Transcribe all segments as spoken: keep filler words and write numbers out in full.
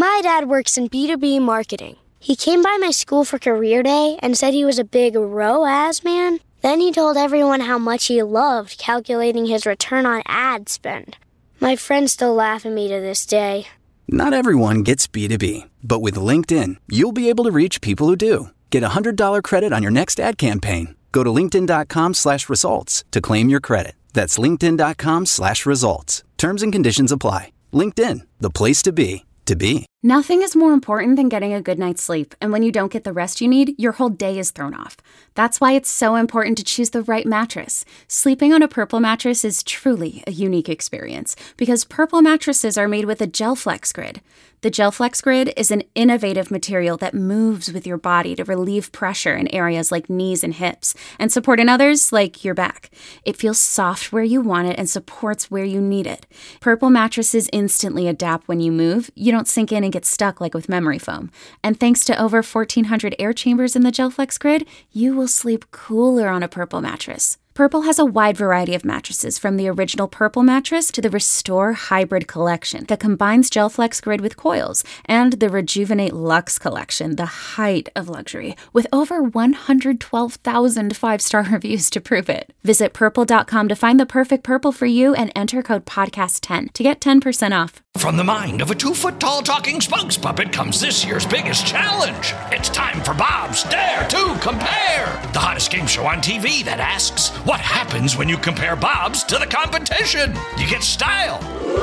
My dad works in B two B marketing. He came by my school for career day and said he was a big R O A S man. Then he told everyone how much he loved calculating his return on ad spend. My friends still laugh at me to this day. Not everyone gets B two B, but with LinkedIn, you'll be able to reach people who do. Get a one hundred dollars credit on your next ad campaign. Go to linkedin.com slash results to claim your credit. That's linkedin.com slash results. Terms and conditions apply. LinkedIn, the place to be, to be. Nothing is more important than getting a good night's sleep, and when you don't get the rest you need, your whole day is thrown off. That's why it's so important to choose the right mattress. Sleeping on a Purple mattress is truly a unique experience, because Purple mattresses are made with a GelFlex Grid. The GelFlex Grid is an innovative material that moves with your body to relieve pressure in areas like knees and hips, and support in others like your back. It feels soft where you want it and supports where you need it. Purple mattresses instantly adapt when you move. You don't sink in and get stuck like with memory foam. And thanks to over fourteen hundred air chambers in the GelFlex Grid, you will sleep cooler on a Purple mattress. Purple has a wide variety of mattresses, from the original Purple mattress to the Restore Hybrid collection that combines GelFlex Grid with coils, and the Rejuvenate Luxe collection, the height of luxury, with over one hundred twelve thousand five-star reviews to prove it. Visit purple dot com to find the perfect Purple for you and enter code podcast ten to get ten percent off. From the mind of a two-foot-tall talking spokes puppet comes this year's biggest challenge. It's time for Bob's Dare to Compare, the hottest game show on T V that asks, what happens when you compare Bob's to the competition? You get style.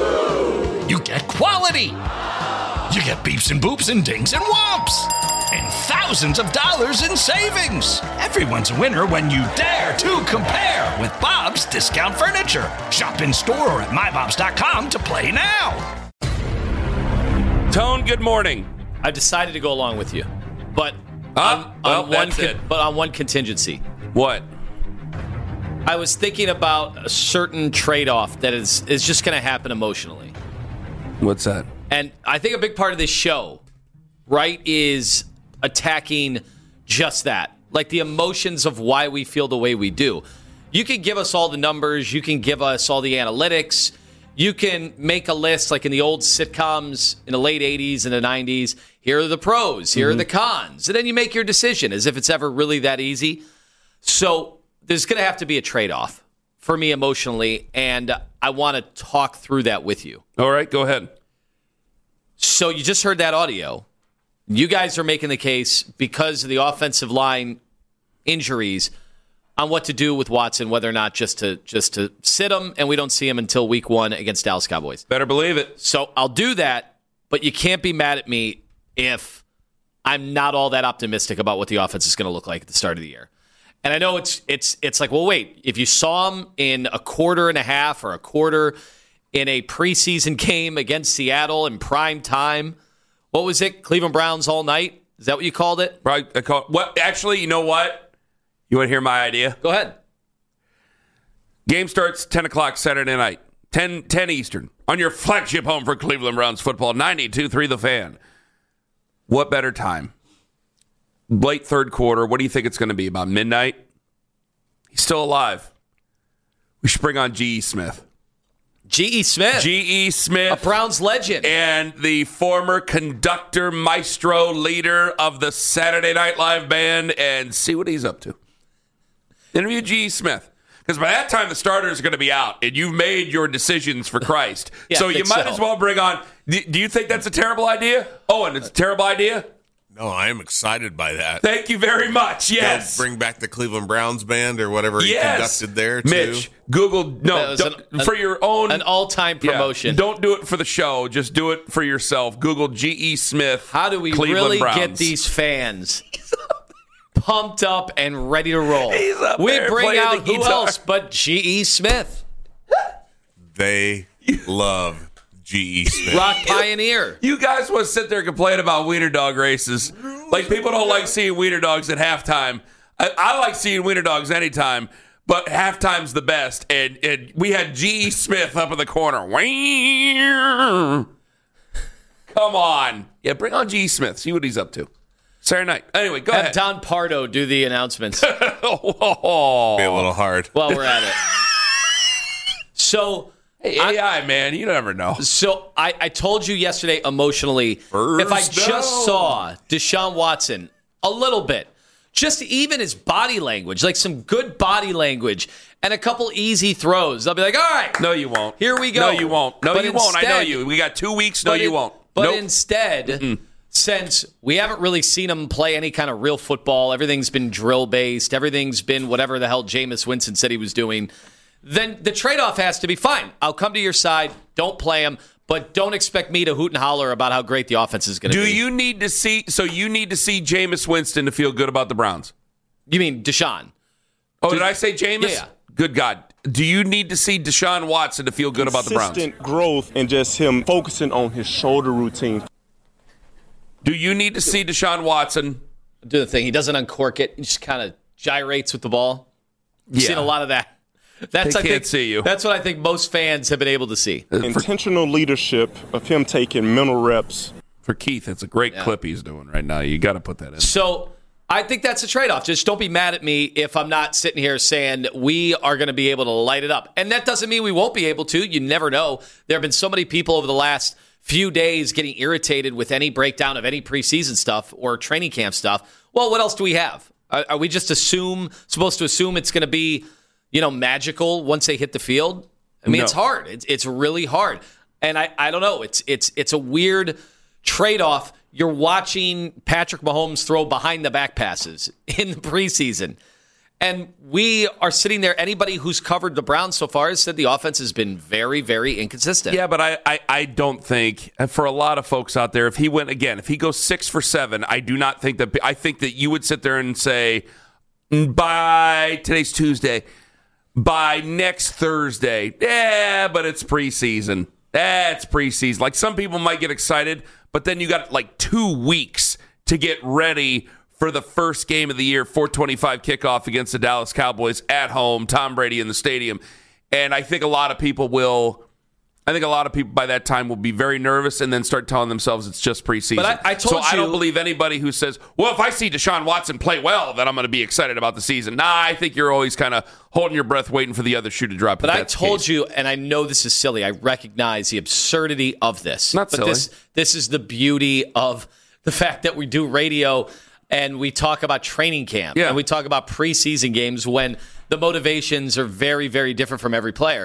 You get quality. You get beeps and boops and dings and whomps. And thousands of dollars in savings. Everyone's a winner when you dare to compare with Bob's Discount Furniture. Shop in store or at my bobs dot com to play now. Tone, good morning. I've decided to go along with you, but Uh, on, well, on one that's con- it. but on one contingency. What? I was thinking about a certain trade-off that is is just going to happen emotionally. What's that? And I think a big part of this show, right, is attacking just that. Like the emotions of why we feel the way we do. You can give us all the numbers. You can give us all the analytics. You can make a list like in the old sitcoms in the late eighties and the nineties. Here are the pros. Here mm-hmm. are the cons. And then you make your decision as if it's ever really that easy. So there's going to have to be a trade-off for me emotionally, and I want to talk through that with you. All right, go ahead. So you just heard that audio. You guys are making the case because of the offensive line injuries on what to do with Watson, whether or not just to just to sit him, and we don't see him until week one against Dallas Cowboys. Better believe it. So I'll do that, but you can't be mad at me if I'm not all that optimistic about what the offense is going to look like at the start of the year. And I know it's it's it's like, well, wait, if you saw him in a quarter and a half or a quarter in a preseason game against Seattle in prime time, what was it? Cleveland Browns all night? Is that what you called it? Right. I call, what? Actually, you know what? You want to hear my idea? Go ahead. Game starts ten o'clock Saturday night, ten, ten Eastern, on your flagship home for Cleveland Browns football, ninety-two point three The Fan. What better time? Late third quarter. What do you think it's going to be? About midnight? He's still alive. We should bring on G E. Smith. G E. Smith. G E. Smith. A Browns legend. And the former conductor, maestro, leader of the Saturday Night Live band, and see what he's up to. Interview G E. Smith. Because by that time, the starters are going to be out, and you've made your decisions for Christ. yeah, so you might so. as well bring on... Do, do you think that's a terrible idea? Owen, it's a terrible idea? No, I am excited by that. Thank you very much. Yes. They'll bring back the Cleveland Browns band or whatever he yes. conducted there, too. Mitch, Google... No, an, for your own... An all-time promotion. Yeah, don't do it for the show. Just do it for yourself. Google G E. Smith, How do we Cleveland really Browns. get these fans pumped up and ready to roll? He's up we there bring playing out the who guitar. else but G E. Smith. They love G E. Smith. Rock pioneer. You guys want to sit there and complain about wiener dog races. Like, people don't like seeing wiener dogs at halftime. I, I like seeing wiener dogs anytime, but halftime's the best. And, and we had G E. Smith up in the corner. Come on. Yeah, bring on G E. Smith. See what he's up to. Saturday night. Anyway, go Have ahead. Don Pardo do the announcements. oh. Be a little hard. While we're at it. So, Hey, A I, man, you never know. So I, I told you yesterday emotionally, First if I just down. saw Deshaun Watson a little bit, just even his body language, like some good body language and a couple easy throws, I'll be like, all right. No, you won't. Here we go. No, you won't. No, but you instead, won't. I know you. We got two weeks. No, you it, won't. But nope. instead, Mm-mm. since we haven't really seen him play any kind of real football, everything's been drill-based, everything's been whatever the hell Jameis Winston said he was doing, then the trade-off has to be fine. I'll come to your side. Don't play him. But don't expect me to hoot and holler about how great the offense is going to be. Do you need to see? So you need to see Jameis Winston to feel good about the Browns? You mean Deshaun? Oh, Do, did I say Jameis? Yeah, yeah. Good God. Do you need to see Deshaun Watson to feel good about the Browns? Consistent growth and just him focusing on his shoulder routine. Do you need to see Deshaun Watson do the thing? He doesn't uncork it. He just kind of gyrates with the ball. You've yeah. seen a lot of that. That's, they I can't think, see you. That's what I think most fans have been able to see. Intentional leadership of him taking mental reps. For Keith, it's a great yeah. clip he's doing right now. You got to put that in. So I think that's a trade-off. Just don't be mad at me if I'm not sitting here saying we are going to be able to light it up. And that doesn't mean we won't be able to. You never know. There have been so many people over the last few days getting irritated with any breakdown of any preseason stuff or training camp stuff. Well, what else do we have? Are, are we just assume supposed to assume it's going to be, you know, magical once they hit the field? I mean, no. It's hard. It's it's really hard. And I, I don't know. It's it's it's a weird trade-off. You're watching Patrick Mahomes throw behind the back passes in the preseason. And we are sitting there. Anybody who's covered the Browns so far has said the offense has been very, very inconsistent. Yeah, but I, I, I don't think, and for a lot of folks out there, if he went, again, if he goes six for seven, I do not think that, I think that you would sit there and say, by today's Tuesday, by next Thursday, yeah, but it's preseason. That's preseason. Like some people might get excited, but then you got like two weeks to get ready for the first game of the year, four twenty-five kickoff against the Dallas Cowboys at home, Tom Brady in the stadium. And I think a lot of people will, I think a lot of people by that time will be very nervous and then start telling themselves it's just preseason. But I, I told so you, I don't believe anybody who says, well, if I see Deshaun Watson play well, then I'm going to be excited about the season. Nah, I think you're always kind of holding your breath waiting for the other shoe to drop. But I told you, and I know this is silly, I recognize the absurdity of this. Not but silly. This, this is the beauty of the fact that we do radio and we talk about training camp yeah. and we talk about preseason games when the motivations are very, very different from every player.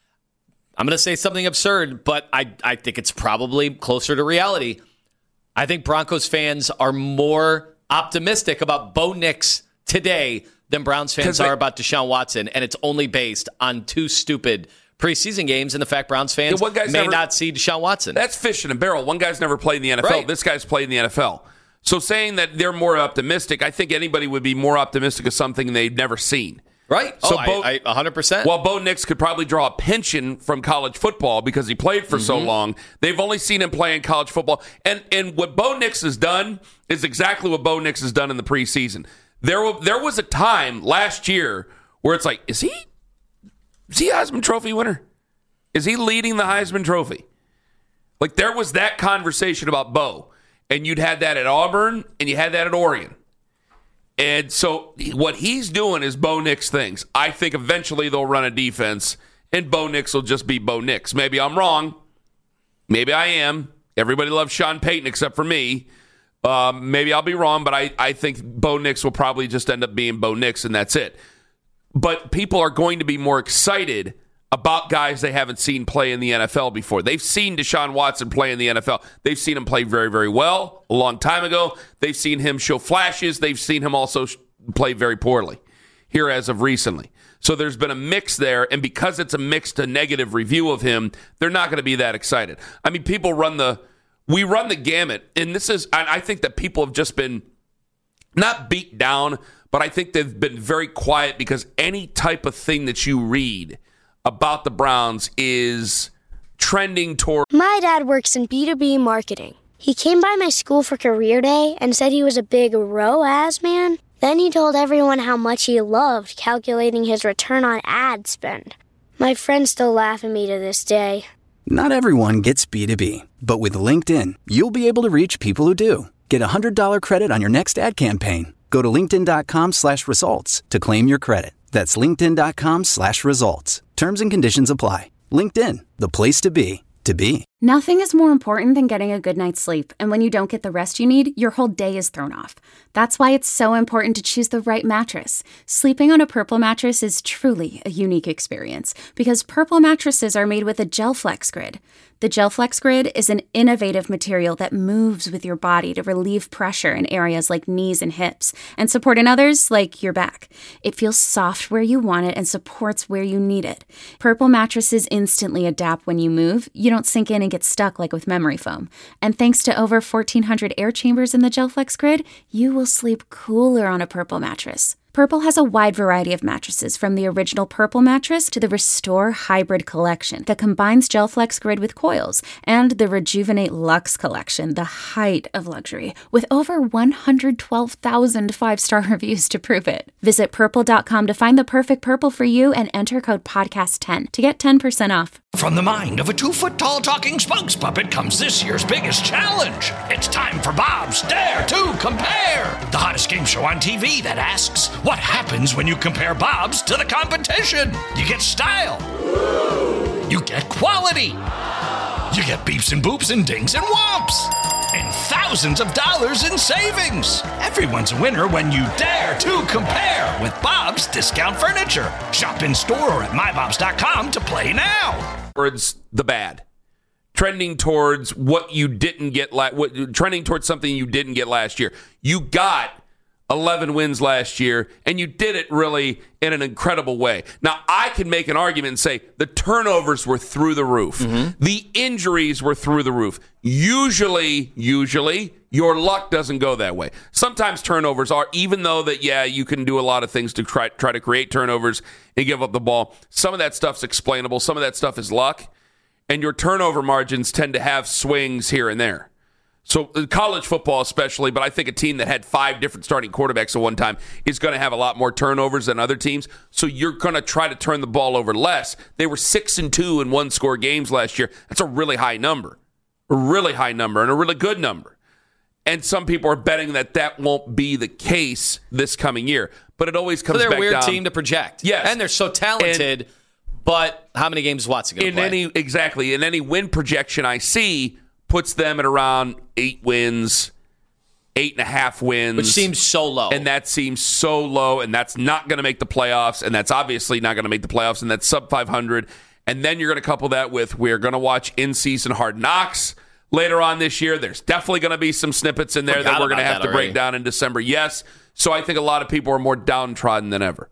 I'm going to say something absurd, but I, I think it's probably closer to reality. I think Broncos fans are more optimistic about Bo Nix today than Browns fans they, are about Deshaun Watson, and it's only based on two stupid preseason games and the fact Browns fans yeah, may never, not see Deshaun Watson. That's fish in a barrel. One guy's never played in the N F L. Right. This guy's played in the N F L. So saying that they're more optimistic, I think anybody would be more optimistic of something they've never seen. Right. So oh, Bo, I, I, one hundred percent. While Bo Nix could probably draw a pension from college football because he played for mm-hmm. so long, they've only seen him play in college football. And and what Bo Nix has done is exactly what Bo Nix has done in the preseason. There, there was a time last year where it's like, is he, is he a Heisman Trophy winner? Is he leading the Heisman Trophy? Like there was that conversation about Bo. And you'd had that at Auburn, and you had that at Oregon. And so what he's doing is Bo Nix things. I think eventually they'll run a defense, and Bo Nix will just be Bo Nix. Maybe I'm wrong. Maybe I am. Everybody loves Sean Payton except for me. Um, maybe I'll be wrong, but I, I think Bo Nix will probably just end up being Bo Nix, and that's it. But people are going to be more excited about guys they haven't seen play in the N F L before. They've seen Deshaun Watson play in the N F L. They've seen him play very, very well a long time ago. They've seen him show flashes. They've seen him also play very poorly here as of recently. So there's been a mix there, and because it's a mixed to negative review of him, they're not going to be that excited. I mean, people run the, we run the gamut, and this is, I think that people have just been not beat down, but I think they've been very quiet because any type of thing that you read about the Browns is trending toward. My dad works in B two B marketing. He came by my school for career day and said he was a big R O A S man. Then he told everyone how much he loved calculating his return on ad spend. My friends still laugh at me to this day. Not everyone gets B two B, but with LinkedIn, you'll be able to reach people who do. Get a one hundred dollars credit on your next ad campaign. Go to linkedin.com slash results to claim your credit. That's linkedin.com slash results. Terms and conditions apply. LinkedIn, the place to be, to be. Nothing is more important than getting a good night's sleep, and when you don't get the rest you need, your whole day is thrown off. That's why it's so important to choose the right mattress. Sleeping on a Purple mattress is truly a unique experience because Purple mattresses are made with a GelFlex Grid. The GelFlex Grid is an innovative material that moves with your body to relieve pressure in areas like knees and hips and support in others like your back. It feels soft where you want it and supports where you need it. Purple mattresses instantly adapt when you move. You don't sink in and get stuck like with memory foam. And thanks to over fourteen hundred air chambers in the GelFlex Grid, you will sleep cooler on a Purple mattress. Purple has a wide variety of mattresses, from the original Purple mattress to the Restore Hybrid collection that combines GelFlex Grid with coils, and the Rejuvenate Luxe collection, the height of luxury, with over one hundred twelve thousand five-star reviews to prove it. Visit purple dot com to find the perfect Purple for you and enter code podcast ten to get ten percent off. From the mind of a two-foot-tall talking spokes puppet comes this year's biggest challenge. It's time for Bob's Dare to Compare, the hottest game show on T V that asks, what happens when you compare Bob's to the competition? You get style. You get quality. You get beeps and boops and dings and whomps. And thousands of dollars in savings. Everyone's a winner when you dare to compare with Bob's Discount Furniture. Shop in store or at my bobs dot com to play now. Towards the bad. Trending towards what you didn't get, la- what, trending towards something you didn't get last year. You got eleven wins last year, and you did it really in an incredible way. Now, I can make an argument and say the turnovers were through the roof. Mm-hmm. The injuries were through the roof. Usually, usually, your luck doesn't go that way. Sometimes turnovers are, even though that, yeah, you can do a lot of things to try, try to create turnovers and give up the ball. Some of that stuff's explainable. Some of that stuff is luck. And your turnover margins tend to have swings here and there. So college football especially, but I think a team that had five different starting quarterbacks at one time is going to have a lot more turnovers than other teams. So you're going to try to turn the ball over less. They were six and two in one-score games last year. That's a really high number, a really high number, and a really good number. And some people are betting that that won't be the case this coming year. But it always comes so back down. They're a weird team to project. Yes. And they're so talented, and but how many games is Watson going to play? Any, exactly. In any win projection I see, puts them at around eight wins, eight and a half wins. Which seems so low. And that seems so low, and that's not going to make the playoffs, and that's obviously not going to make the playoffs, and that's sub five hundred. And then you're going to couple that with we're going to watch in-season Hard Knocks later on this year. There's definitely going to be some snippets in there Forgot that we're going to have to already. break down in December. Yes. So I think a lot of people are more downtrodden than ever.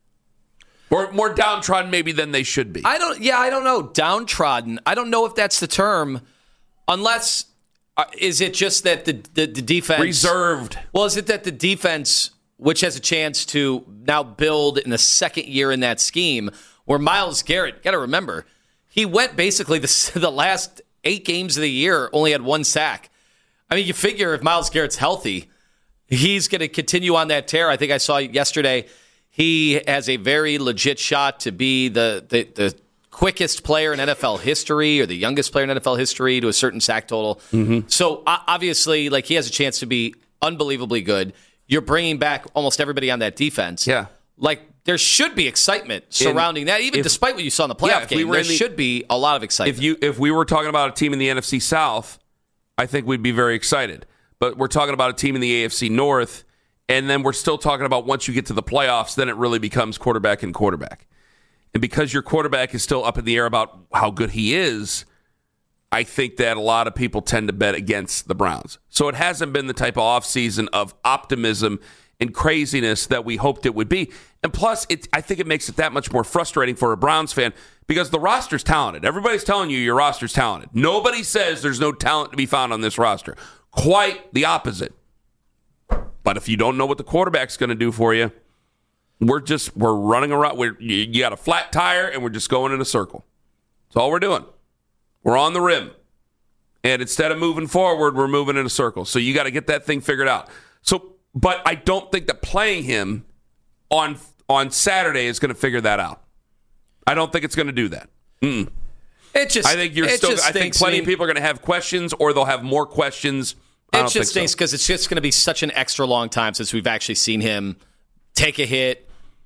Or more downtrodden maybe than they should be. I don't, yeah, I don't know. Downtrodden. I don't know if that's the term. Unless, uh, is it just that the, the, the defense... Reserved. Well, is it that the defense, which has a chance to now build in the second year in that scheme, where Myles Garrett, got to remember, he went basically the, the last eight games of the year, only had one sack. I mean, you figure if Myles Garrett's healthy, he's going to continue on that tear. I think I saw yesterday he has a very legit shot to be the the, the quickest player in N F L history or the youngest player in N F L history to a certain sack total. Mm-hmm. So uh, obviously, like, he has a chance to be unbelievably good. You're bringing back almost everybody on that defense. Yeah. Like, there should be excitement surrounding in, that, even if, despite what you saw in the playoff yeah, game. We there the, should be a lot of excitement. If you if we were talking about a team in the N F C South, I think we'd be very excited. But we're talking about a team in the A F C North, and then we're still talking about once you get to the playoffs, then it really becomes quarterback and quarterback. And because your quarterback is still up in the air about how good he is, I think that a lot of people tend to bet against the Browns. So it hasn't been the type of offseason of optimism and craziness that we hoped it would be. And plus, it, I think it makes it that much more frustrating for a Browns fan because the roster's talented. Everybody's telling you your roster's talented. Nobody says there's no talent to be found on this roster. Quite the opposite. But if you don't know what the quarterback's going to do for you, we're just, we're running around. We're, you, you got a flat tire, and we're just going in a circle. That's all we're doing. We're on the rim. And instead of moving forward, we're moving in a circle. So you got to get that thing figured out. So, but I don't think that playing him on on Saturday is going to figure that out. I don't think it's going to do that. Mm. It just, I think you're it still. just I think plenty I mean, of people are going to have questions, or they'll have more questions. I it don't just think stinks because so. It's just going to be such an extra long time since we've actually seen him take a hit,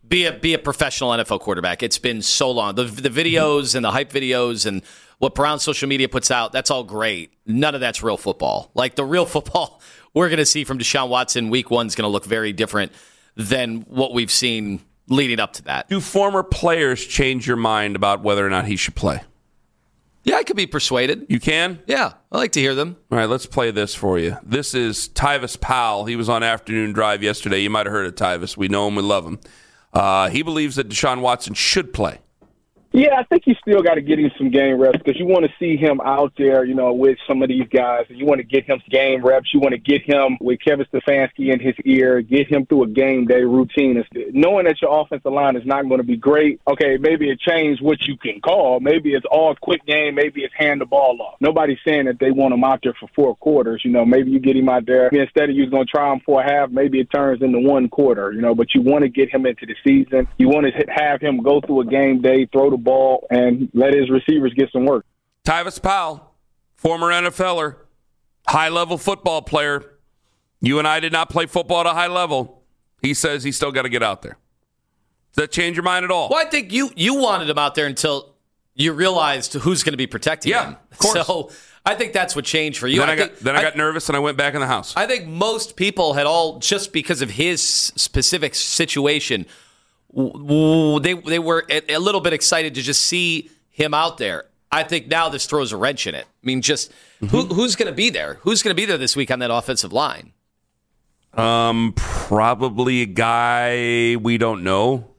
be a be a professional N F L quarterback. It's been so long. The the videos and the hype videos and what Brown social media puts out, that's all great. None of that's real football. Like the real football we're going to see from Deshaun Watson week one is going to look very different than what we've seen leading up to that. Do former players change your mind about whether or not he should play? Yeah, I could be persuaded. You can? Yeah, I like to hear them. All right, let's play this for you. This is Tyvis Powell. He was on Afternoon Drive yesterday. You might have heard of Tyvis. We know him. We love him. Uh, he believes that Deshaun Watson should play. Yeah, I think you still got to get him some game reps because you want to see him out there, you know, with some of these guys. You want to get him game reps. You want to get him with Kevin Stefanski in his ear, get him through a game day routine. Knowing that your offensive line is not going to be great, okay, maybe it changed what you can call. Maybe it's all quick game. Maybe it's hand the ball off. Nobody's saying that they want him out there for four quarters. You know, maybe you get him out there. Instead of you going to try him for a half, maybe it turns into one quarter, you know, but you want to get him into the season. You want to have him go through a game day, throw the ball, and let his receivers get some work. Tyvis Powell, former N F L er, high-level football player. You and I did not play football at a high level. He says he's still got to get out there. Does that change your mind at all? Well, I think you you wanted him out there until you realized who's going to be protecting yeah, him. Of course. So I think that's what changed for you. Then I, I think, got, then I got I, nervous and I went back in the house. I think most people had all, just because of his specific situation, They they were a little bit excited to just see him out there. I think now this throws a wrench in it. I mean, just mm-hmm. who, who's going to be there? Who's going to be there this week on that offensive line? Um, probably a guy we don't know,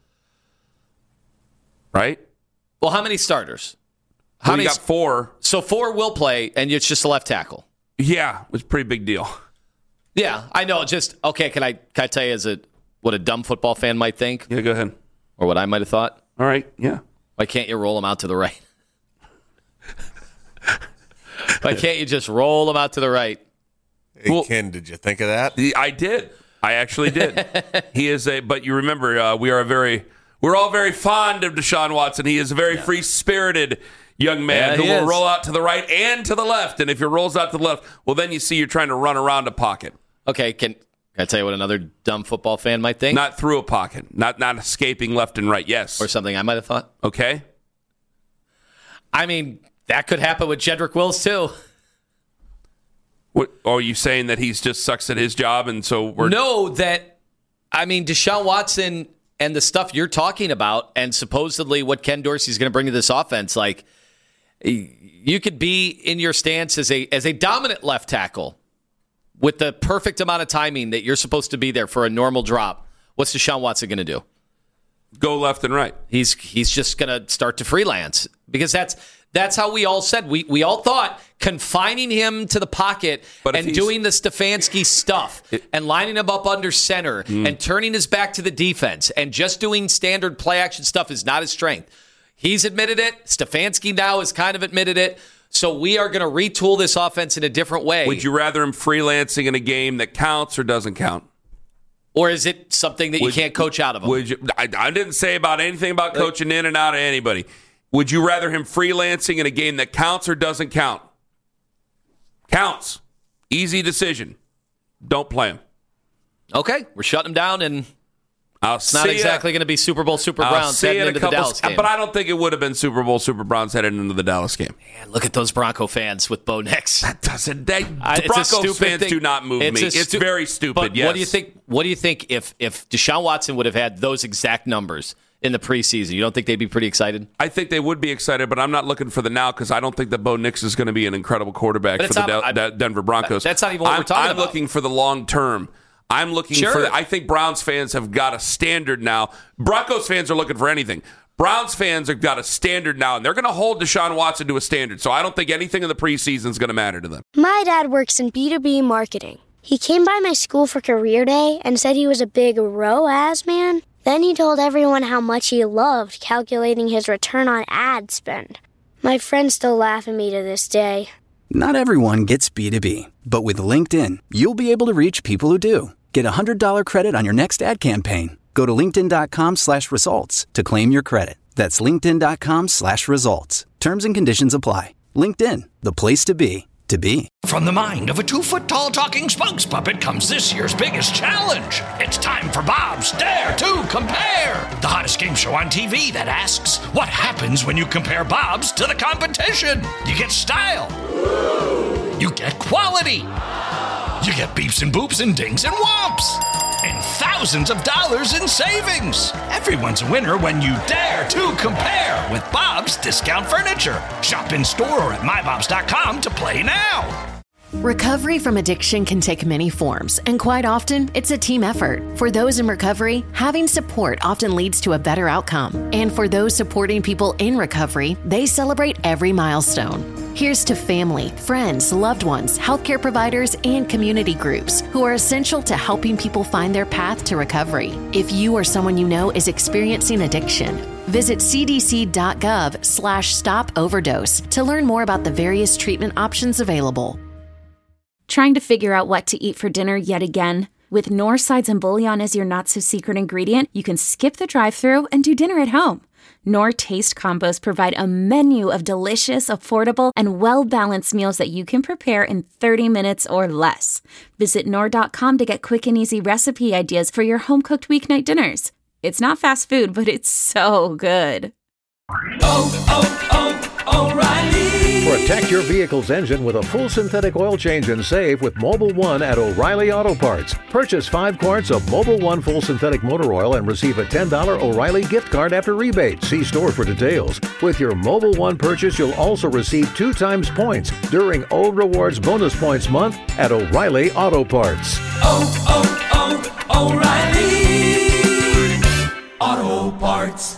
right? Well, how many starters? How well, many? You got four. So four will play, and it's just a left tackle. Yeah, it's a pretty big deal. Yeah, I know. Just okay. Can I can I tell you as a what a dumb football fan might think? Yeah, go ahead. Or what I might have thought? All right, yeah. Why can't you roll them out to the right? Why can't you just roll them out to the right? Hey, well, Ken, did you think of that? I did. I actually did. He is a, but you remember, uh, we are a very, we're all very fond of Deshaun Watson. He is a very yeah. free-spirited young man yeah, who will is. roll out to the right and to the left. And if he rolls out to the left, well, then you see you're trying to run around a pocket. Okay, can... Can I tell you what another dumb football fan might think? Not through a pocket. Not not escaping left and right, yes. Or something I might have thought. Okay. I mean, that could happen with Jedrick Wills, too. What, are you saying that he's just sucks at his job and so we're... No, that, I mean, Deshaun Watson and the stuff you're talking about and supposedly what Ken Dorsey's going to bring to this offense, like, you could be in your stance as a as a dominant left tackle with the perfect amount of timing that you're supposed to be there for a normal drop. What's Deshaun Watson going to do? Go left and right. He's he's just going to start to freelance because that's that's how we all said. We we all thought confining him to the pocket but and doing the Stefanski stuff it, and lining him up under center mm. and turning his back to the defense and just doing standard play action stuff is not his strength. He's admitted it. Stefanski now has kind of admitted it. So we are going to retool this offense in a different way. Would you rather him freelancing in a game that counts or doesn't count? Or is it something that would, you can't coach out of him? Would you, I, I didn't say about anything about coaching in and out of anybody. Would you rather him freelancing in a game that counts or doesn't count? Counts. Easy decision. Don't play him. Okay, we're shutting him down, and I'll it's not exactly going to be Super Bowl Super Browns heading into the Dallas game. But I don't think it would have been Super Bowl Super Browns headed into the Dallas game. Man, look at those Bronco fans with Bo Nix. That doesn't. They, uh, Broncos fans thing. do not move it's me. It's stu- very stupid. But yes. What do you think? What do you think if if Deshaun Watson would have had those exact numbers in the preseason? You don't think they'd be pretty excited? I think they would be excited, but I'm not looking for the now because I don't think that Bo Nix is going to be an incredible quarterback for the not, De- I, Denver Broncos. That's not even what I'm, we're talking I'm about. I'm looking for the long term. I'm looking sure. for the, I think Browns fans have got a standard now. Broncos fans are looking for anything. Browns fans have got a standard now, and they're going to hold Deshaun Watson to a standard. So I don't think anything in the preseason is going to matter to them. My dad works in B two B marketing. He came by my school for career day and said he was a big R O A S man. Then he told everyone how much he loved calculating his return on ad spend. My friends still laugh at me to this day. Not everyone gets B two B, but with LinkedIn, you'll be able to reach people who do. Get a one hundred dollars credit on your next ad campaign. Go to linkedin.com slash results to claim your credit. That's linkedin.com slash results. Terms and conditions apply. LinkedIn, the place to be, to be. From the mind of a two-foot-tall talking spokes puppet comes this year's biggest challenge. It's time for Bob's Dare to Compare, the hottest game show on T V that asks, what happens when you compare Bob's to the competition? You get style. You get quality. You get beeps and boops and dings and whomps. And thousands of dollars in savings. Everyone's a winner when you dare to compare with Bob's Discount Furniture. Shop in store or at my bobs dot com to play now. Recovery from addiction can take many forms, and quite often, it's a team effort. For those in recovery, having support often leads to a better outcome. And for those supporting people in recovery, they celebrate every milestone. Here's to family, friends, loved ones, healthcare providers, and community groups who are essential to helping people find their path to recovery. If you or someone you know is experiencing addiction, visit c d c dot gov slash stop overdose to learn more about the various treatment options available. Trying to figure out what to eat for dinner yet again? With Knorr sides and bouillon as your not-so-secret ingredient, you can skip the drive-thru and do dinner at home. Knorr Taste Combos provide a menu of delicious, affordable, and well-balanced meals that you can prepare in thirty minutes or less. Visit Knorr dot com to get quick and easy recipe ideas for your home-cooked weeknight dinners. It's not fast food, but it's so good. Oh, oh, oh, O'Reilly! Protect your vehicle's engine with a full synthetic oil change and save with Mobil one at O'Reilly Auto Parts. Purchase five quarts of Mobil one full synthetic motor oil and receive a ten dollars O'Reilly gift card after rebate. See store for details. With your Mobil one purchase, you'll also receive two times points during O Rewards Bonus Points Month at O'Reilly Auto Parts. Oh, oh, oh, O'Reilly Auto Parts.